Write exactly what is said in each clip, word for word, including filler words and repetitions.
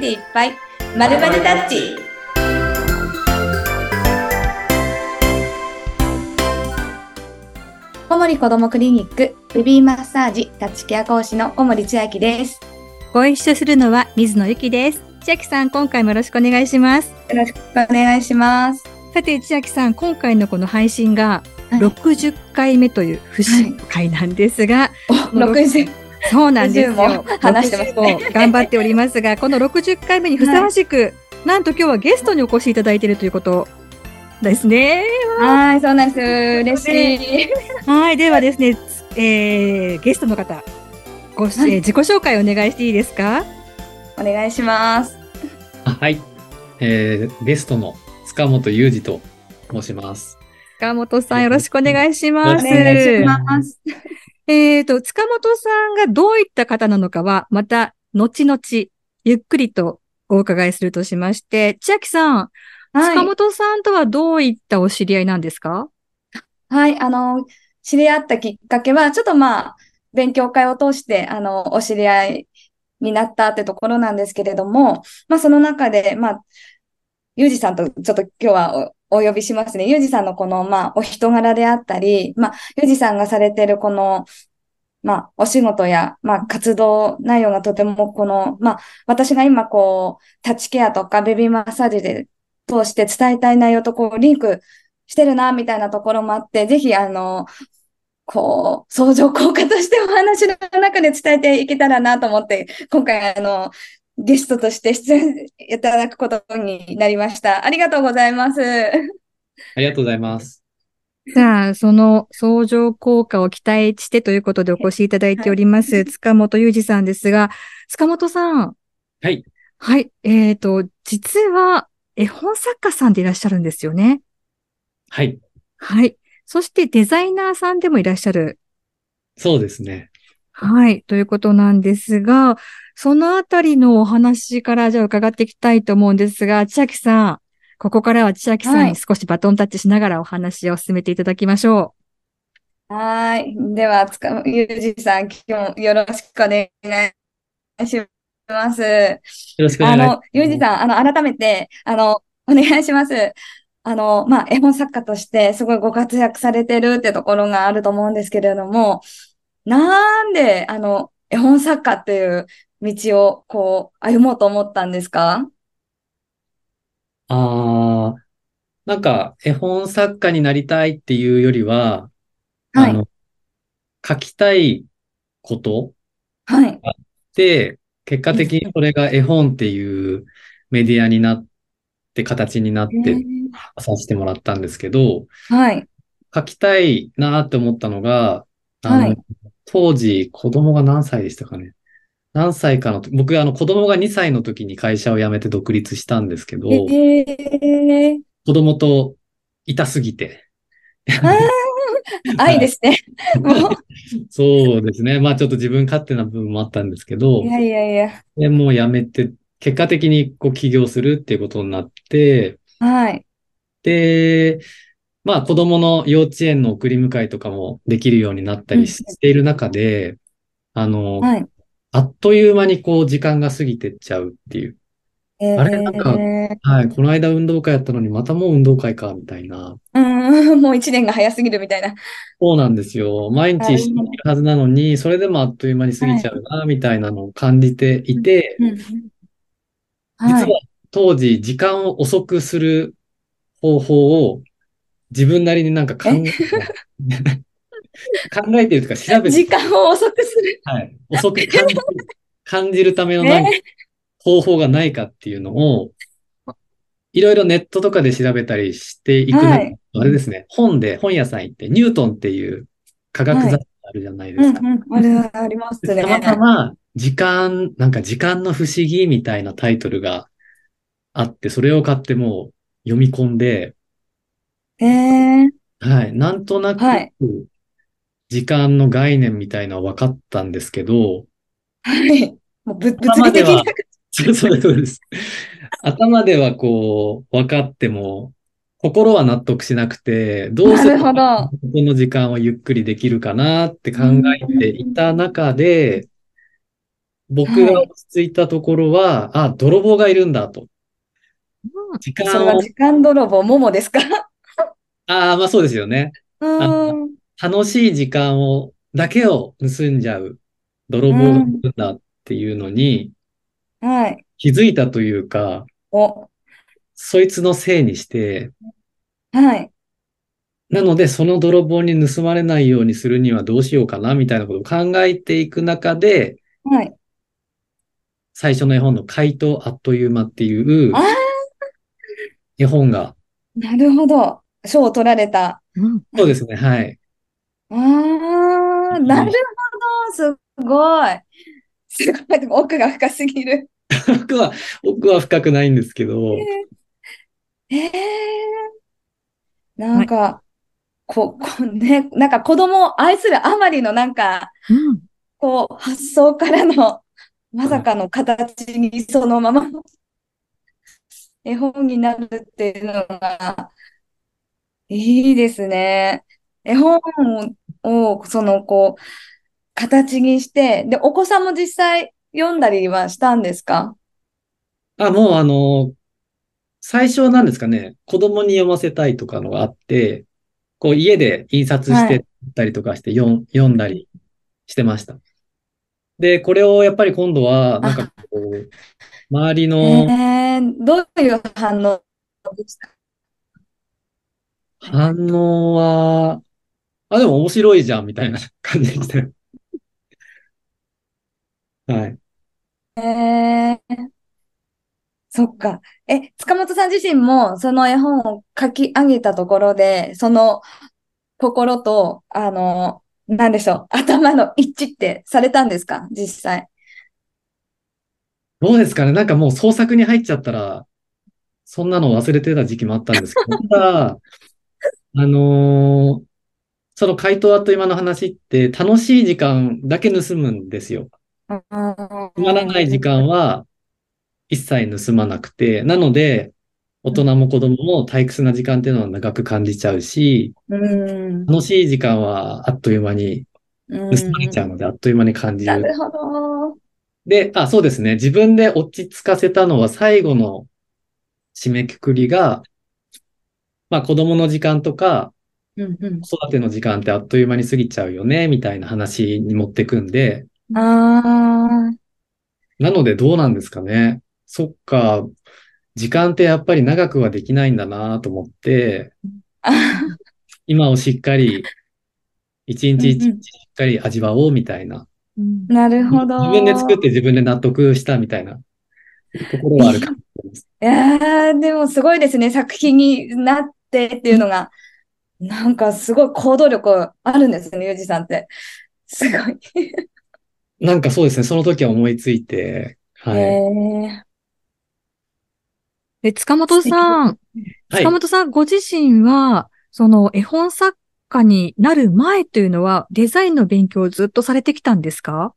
でいっぱいまるまるタッチ。小森子どもクリニックベビーマッサージタッチケア講師の小森千秋です。 ご一緒するのは水野ゆきです。千秋さん、今回もよろしくお願いします。 よろしくお願いします。 さて千秋さん、今回のこの配信がろくじゅっかいめという節回なんですが、 はい、ろくじゅうそうなんですよ。 話してますね。 頑張っておりますが、このろくじゅっかいめにふさわしく、はい、なんと今日はゲストにお越しいただいているということですね。 はい、そうなんです。嬉しい。 はい、ではですね、えー、ゲストの方、ご、はい、えー、自己紹介お願いしていいですか？ お願いします。 はい、えー、ゲストの塚本裕二と申します。 塚本さん、よろしくお願いします。 お願いします。 えっと、塚本さんがどういった方なのかは、また、後々、ゆっくりとお伺いするとしまして、千秋さん、はい、塚本さんとはどういったお知り合いなんですか？ はい、あの、知り合ったきっかけは、ちょっとまあ、勉強会を通して、あの、お知り合いになったってところなんですけれども、まあ、その中で、まあ、ゆうじさんとちょっと今日はお、お呼びしますね。ゆうじさんのこの、まあ、お人柄であったり、まあ、ゆうじさんがされてるこの、まあ、お仕事や、まあ、活動内容がとても、この、まあ、私が今、こう、タッチケアとかベビーマッサージで通して伝えたい内容と、こう、リンクしてるな、みたいなところもあって、ぜひ、あの、こう、相乗効果としてお話の中で伝えていけたらなと思って、今回、あの、ゲストとして出演いただくことになりました。ありがとうございます。 ありがとうございます。 じゃあ、その相乗効果を期待してということでお越しいただいております、はい、塚本裕二さんですが、塚本さん。 はい。 はい。えっと、実は絵本作家さんでいらっしゃるんですよね。 はい。 はい。そしてデザイナーさんでもいらっしゃる。 そうですね。 はい。ということなんですが、そのあたりのお話からじゃあ伺っていきたいと思うんですが、千秋さん、ここからは千秋さんに少しバトンタッチしながらお話を進めていただきましょう。はい。では、つか、ゆうじさん、今日もよろしくお願いします。よろしくお願いします。 あの、ゆうじさん、あの、改めて、あの、お願いします。あの、まあ、絵本作家としてすごいご活躍されてるってところがあると思うんですけれども、なんで、あの、絵本作家っていう道を、こう、歩もうと思ったんですか？ ああ、なんか、絵本作家になりたいっていうよりは、 はい。 あの、書きたいことはい。 があって、結果的にそれが絵本っていうメディアになって、形になってさせてもらったんですけど、 はい。 書きたいなって思ったのが、あの、 はい。 当時子供が何歳でしたかね。何歳かの、僕、あの、子供がにさいの時に会社を辞めて独立したんですけど、 えー、 子供と痛すぎて。 あ愛ですね。もう。 そうですね。まあちょっと自分勝手な部分もあったんですけど、 いやいやいや。 でもう辞めて、結果的にこう起業するっていうことになって、 はい。 で、まあ子供の幼稚園の送り迎えとかもできるようになったうん。 りしている中で、あの、 はい。 あっという間にこう時間が過ぎてっちゃうっていう。あれなんか、 えー、 はい、この間運動会やったのにまたもう運動会か、みたいな。 うん、もう一年が早すぎるみたいな。 そうなんですよ。毎日一緒にいるはずなのに、それでもあっという間に過ぎはい。 ちゃうな、みたいなのを感じていて、 うん。うん。 実ははい。 当時時間を遅くする方法を自分なりになんか考ええ考えてるとか調べて、 時間を遅くする。 はい、遅く感じる、感じるための何かね。 方法がないかっていうのを、いろいろネットとかで調べたりしていく中、 はい。 あれですね、本で、本屋さん行って、ニュートンっていう科学はい。 雑誌あるじゃないですか。 うんうん。あれはありますたまたね。 ま、時間、なんか時間の不思議みたいなタイトルがあって、それを買ってもう読み込んで、 えー、 はい、なんとなくはい。 時間の概念みたいなのは分かったんですけど、 はい。もうぶ、物理的な。 頭では、そうそうそうです。頭ではこう、分かっても、心は納得しなくて、どうなるすればほど。 この時間をゆっくりできるかなって考うん。 えていた中で、 僕がはい。 落ち着いたところは、あ、泥棒がいるんだと。時それ間を、 は時間泥棒、ももですか？ ああ、まあそうですよね。 うあ、 ーん。 楽しい時間を、だけを盗んじゃう泥う棒がいん。 るんだっていうのにはい。 気づいたというか、 お、 そいつのせいにして、 はい。 なのでその泥棒に盗まれないようにするにはどうしようかなみたいなことを考えていく中で、 はい。 最初の絵本の怪盗あっという間っていうああ、 絵本が、 なるほど。賞を取られた。 うん。 そうですね、はい。 ああ、なるほど。すごい。すごい。奥が深すぎる。 僕は、僕は深くないんですけど、 ええ、なはい。 んか、こ、こ、ね、なんか子供を愛するあまりのなんか、 うん。 こう、発想からの、まさかの形にそのまま絵本になるっていうのが、いいですね。絵本を、その、こう、形にして、で、お子さんも実際読んだりはしたんですか？ あ、もうあの、最初は何ですかね、子供に読ませたいとかのがあって、こう家で印刷しはい。 てたりとかして読ん、読んだりしてました。で、これをやっぱり今度は、なんかこあ、 う、周りえのー、どういう反応でした？ 反応は、あ、でも面白いじゃん、みたいな感じでしたよ。はい。 えー、そっか。え、塚本さん自身もその絵本を書き上げたところで、その心と、あの、なんでしょう、頭の一致ってされたんですか実際？ どうですかね、なんかもう創作に入っちゃったら、そんなの忘れてた時期もあったんですけど、ただ、あのーその怪盗あっという間の話って楽しい時間だけ盗むんですよ。 うつまらない時ん。 間は一切盗まなくて、なので、大人も子供も退屈な時間っていうのは長く感じちゃうし、 うん。 楽しい時間はあっという間にう盗まれちゃうん。 ので、あっという間に感じる。 なるほど。 で、あ、そうですね。自分で落ち着かせたのは最後の締めくくりが、まあ子供の時間とかうんうん。 子育ての時間ってあっという間に過ぎちゃうよね、みたいな話に持ってくんで、 あなのでどうなんですかね。そっか、時間ってやっぱり長くはできないんだなと思って、 あ。 今をしっかり、一日一日うんうん。 しっかり味わおうみたいな。 うん。 なるほ自分で作っど。 て自分で納得したみたいなところはあるかもいしれないです。 やー、でもすごいですね。作品になってっていうのが、なんかすごい行動力あるんですね、ユージさんって。すごい。 なんかそうですね、その時は思いついて、 えはい。 ー、 で、塚本素敵ですさん、 ね。 はい。 塚本さんご自身は、その絵本作家になる前というのは、デザインの勉強をずっとされてきたんですか？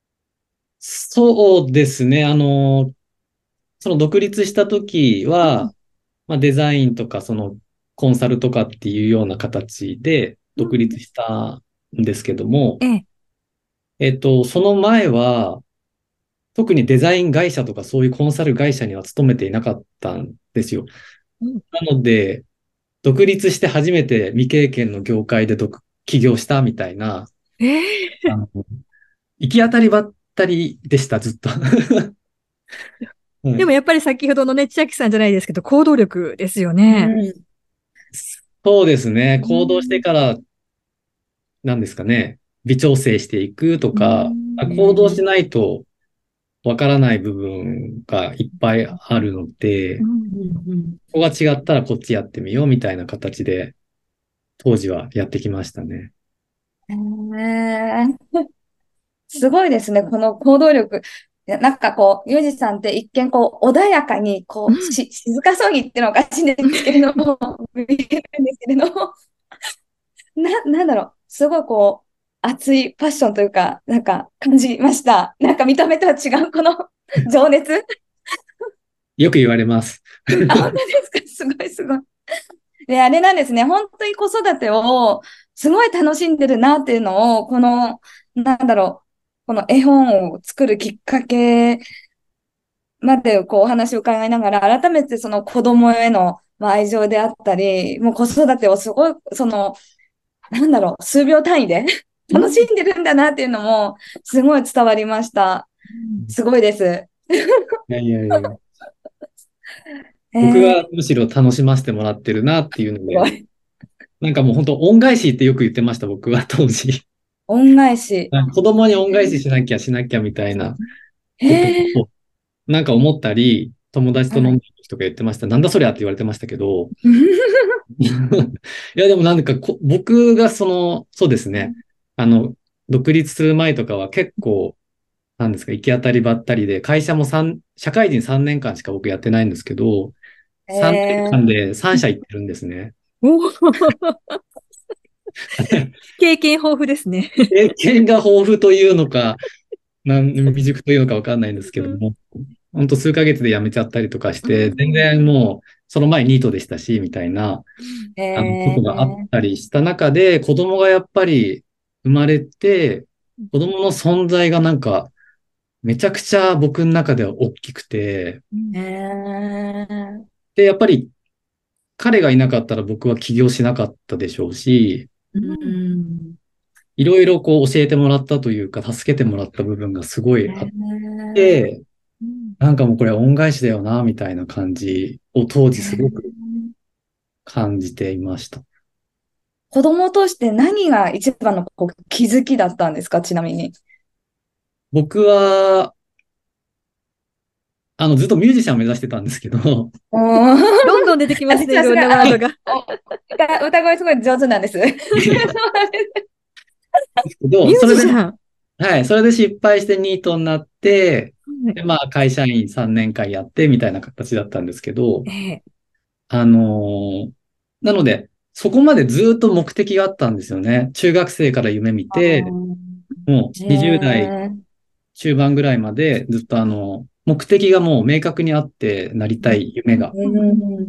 そうですね、あの、その独立した時は、 うん。 まあ、デザインとか、そのコンサルとかっていうような形で独うん。 立したんですけども、 ええ。 えっと、その前は、特にデザイン会社とかそういうコンサル会社には勤めていなかったんですよ。 うん。 なので、独立して初めて未経験の業界で独起業したみたいな、 ええ。 あの、行き当たりばったりでした、ずっと。はい。 でもやっぱり先ほどのね、千秋さんじゃないですけど、行動力ですようね。 ん。 そうですね。 う行動してん。 から、なんですかね。微調整していくとうか、あうん。 行動しん。 ないとわからない部分がいっぱいあるので、 うん。 うん。 ここが違ったらこっちやってみようみたいな形で、当時はやってきましたね。 うん。えー、すごいですね、この行動力。いやなんかこう、ユージさんって一見こう、穏やかに、こう、 うん。 し、静かそうにっていうのはおかしいんですけれども、見えるんですけれども、な、なんだろう、すごいこう、熱いパッションというか、なんか感じました。なんか見た目とは違うこの情熱。 よく言われます。 あ、本当ですか？すごいすごい。で、あれなんですね。本当に子育てをすごい楽しんでるなっていうのを、この、なんだろう。 この絵本を作るきっかけまでこうお話を伺いながら、改めてその子供へのまあ愛情であったり、もう子育てをすごい、その、なんだろう、数秒単位で楽しんでるんだなっていうのも、すごい伝わりました。すごいです。 いやいやいやいや。 え僕がー、 むしろ楽しませてもらってるなっていうので、 すごい。 なんかもう本当恩返しってよく言ってました、僕は当時。 恩返し。 子供に恩返ししなきゃしなきゃみたいなえことー、 をなんか思ったり、友達と飲んはい。 でる時とか言ってました。なんだそりゃって言われてましたけど、いやでもなんかこ僕がその、そうですね、あの、独立する前とかは結構、なんですか、行き当たりばったりで、会社も三社会人さんねんかんしか僕やってないんですけど、さんねんかんえでさん社行ってるんですね。 おー経験豊富ですね。 経験が豊富というのか、なん未熟というのかわかんないんですけども、本当数ヶ月で辞めちゃったりとかしうて、全ん然もう、その前ニートでしたし、みたいな、 ー、 あの、こえとがあっー、 たりした中で、子供がやっぱり生まれて、子供の存在がなんか、めちゃくちゃ僕の中では大きくて、 えー、 で、やっぱり彼がいなかったら僕は起業しなかったでしょうし、 ううんん。 いろいろこう教えてもらったというか、助けてもらった部分がすごえいあっー、 て、なんかもうこれは恩返しだよな、みたいな感じを当え時すごくー、 感じていました。 子供として何が一番のこう気づきだったんですか、ちなみに。 僕は、あの、ずっとミュージシャンを目指してたんですけど、 おー、 どんどん出てきますね、いろんさすが、あ、 なワードが。 お歌、歌声すごい上手なんです。 ですけど、 ミューそれで、 ジシャン。 はい、それで失敗してニートになって、 はい。 で、まあ、会社員さんねんかんやってみたいな形だったんですけど、 ええ。 あのーなので、そこまでずっと目的があったんですよね。中学生から夢見あて、もー、 うにじゅう代えー、 中盤ぐらいまでずっとあの、目的がもう明確にあってなりたい夢が。 うん、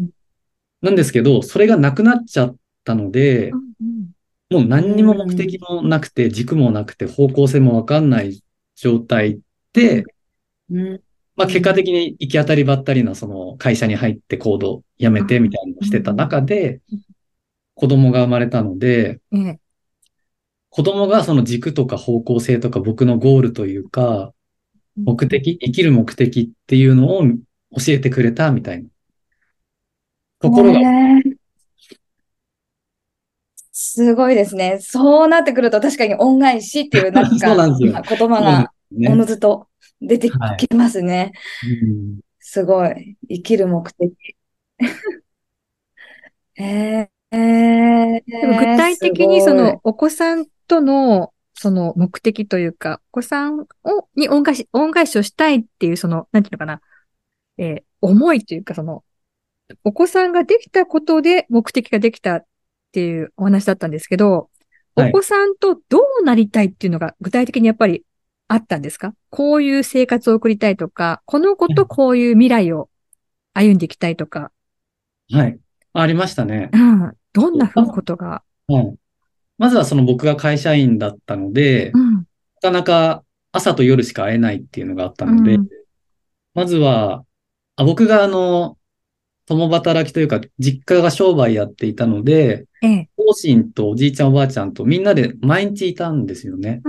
なんですけど、それがなくなっちゃったので、 うんもうう何にも目的ん、 もなくて、軸もなくて、方向性もわかんない状態で、 うん、 まあ結果うん、 的に行き当たりばったりなその会社に入ってコード辞めてみたいなのをしてた中で、子供が生まれたので、 ええ。 子供がその軸とか方向性とか僕のゴールというか、目的、生きる目的っていうのを教えてくれたみたいなえところが、 ー、すごいですね。そうなってくると確かに恩返しっていうなんそうなかんですよ。 言葉そうなんでがすね。 おのずと出てはい。 きますね。 うん。 すごい。生きる目的。えー、えでも具ー、す体的にそごい。 のお子さんとのその目的というか、お子さんをに恩返し、恩返しをしたいっていうその、なんていうのかな、えー思いというかその、お子さんができたことで目的ができたっていうお話だったんですけど、おはい。 子さんとどうなりたいっていうのが具体的にやっぱりあったんですか？こういう生活を送りたいとか、この子とこういう未来を歩んでいきたいとか、 はい。ありましたね。 うん、どんなふうまず、 ことが、 はい。まずはその僕が会社員だったので、 うん、 なかなか朝と夜しか会えないっていうのがあったので、 うん、 まずは、あ、僕があの、共働きというか、実家が商売やっていたので、 ええ、 両親とおじいちゃんおばあちゃんとみんなで毎日いたんですよね。 うん、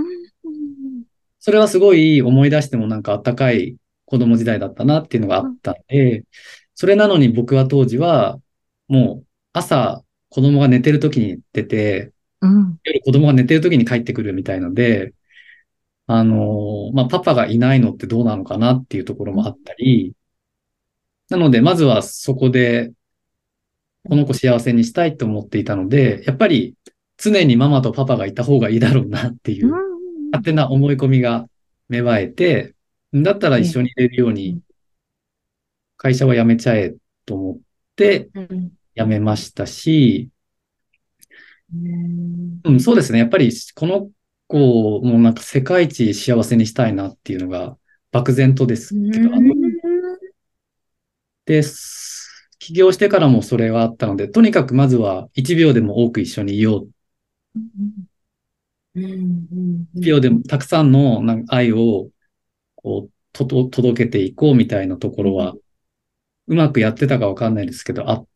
それはすごい思い出してもなんかあったかい子供時代だったなっていうのがあうん、 ったんで、それなのに僕は当時は、もう朝子供が寝てる時に出て、 うん、 夜子供が寝てる時に帰ってくるみたいので、あのーまあ、パパがいないのってどうなのかなっていうところもあったり、なので、まずはそこで、この子幸せにしたいと思っていたので、やっぱり常にママとパパがいた方がいいだろうなってういうん、 勝手な思い込みが芽生えて、だったら一え緒にいれるようにうん、 会社は辞めちゃえと思ってうん、 辞めましたし、 うん、 うん、そうですね。やっぱりこの子もなんか世界一幸せにしたいなっていうのが漠然とでうすけど、あのん、 で、す起業してからもそれがあったので、とにかくまずはいちびょうでも多く一緒にいようっうんうんうんピオでもたくさんのなんか愛をこうとと届けていこうみたいなところは、うまくやってたかわかんないですけど、あって、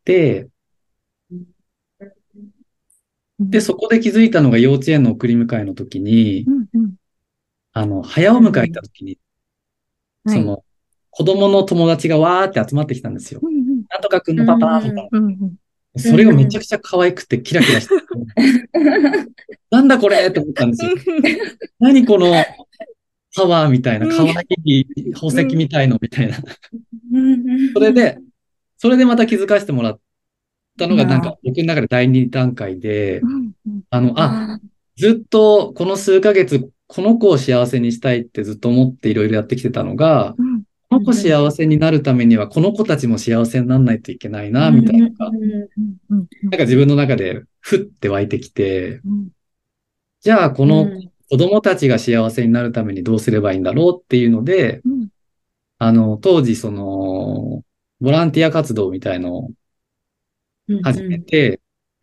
で、そこで気づいたのが幼稚園の送り迎えの時に、 うんうんあの、早お迎え行った時に、 はい。 その、子供の友達がわーって集まってきたんですよ。 うんうんなんとかくんうのパパとか、 んうんうんそれがめちゃくちゃ可愛くてキラキラしてて、なんだこれと思ったんですよ。何このパワーみたいな、可愛い宝石みたいのみたいな。それで、それでまた気づかせてもらったのが、なんか僕の中で第二段階で、 うんうんあの、あ、ずっとこの数ヶ月、この子を幸せにしたいってずっと思っていろいろやってきてたのが、 うんこの子幸せになるためには、この子たちも幸せにならないといけないな、みたいなのが、 うんうんなんか自分の中でふって湧いてきて、 うんじゃあこの子供たちが幸せになるためにどうすればいいんだろうっていうので、 うんあの、当時その、ボランティア活動みたいのを始めて、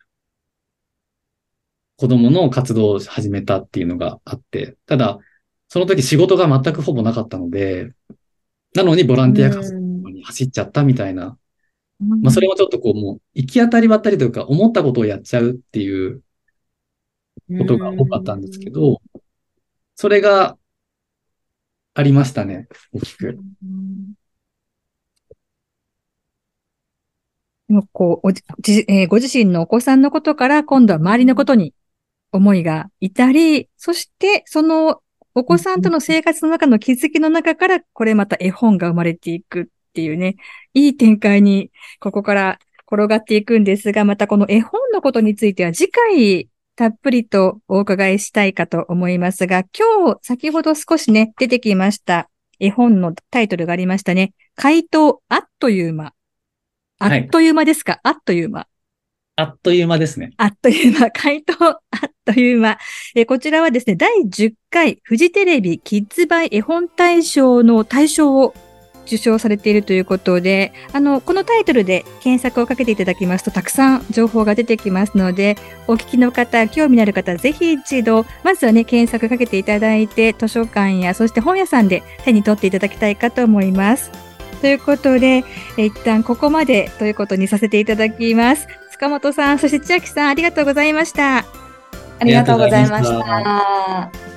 子供の活動を始めたっていうのがあって、ただ、その時仕事が全くほぼなかったので、なのにボランティア活動に走っちゃったみたいな、まあそれもちょっとこうもう行き当たりばったりというか思ったことをやっちゃうっていうことが多かったんですけど、それがありましたね、大きく。 でもこうおじじえーご自身のお子さんのことから今度は周りのことに思いがいたり、そしてそのお子さんとの生活の中の気づきの中からこれまた絵本が生まれていくっていうね、いい展開にここから転がっていくんですが、またこの絵本のことについては次回たっぷりとお伺いしたいかと思いますが、今日先ほど少しね、出てきました絵本のタイトルがありましたね。怪盗あっという間。あっという間ですか、はい、あっという間。 あっという間ですね。 あっという間。怪盗あっという間。えこちらはですね、だいじゅっかいフジテレビキッズバイ絵本大賞の大賞を受賞されているということで、あの、このタイトルで検索をかけていただきますと、たくさん情報が出てきますので、お聞きの方、興味のある方、ぜひ一度、まずはね、検索かけていただいて、図書館や、そして本屋さんで手に取っていただきたいかと思います。ということで、一旦ここまでということにさせていただきます。塚本さん、そして千秋さん、ありがとうございました。 ありがとうございました。